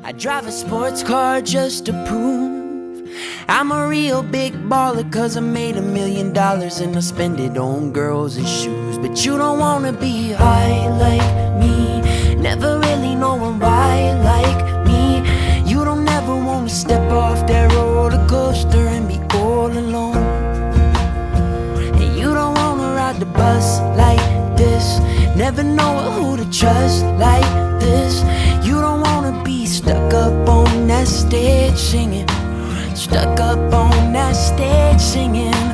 I drive a sports car just to prove I'm a real big baller, cause I made $1 million and I spend it on girls and shoes. But you don't wanna be high like me, never really knowing why like me. You don't ever wanna step off that roller coaster and be all alone. And you don't wanna ride the bus like this, never know who to trust like this. You don't wanna be stuck up on that stage singing, stuck up on that stage singing.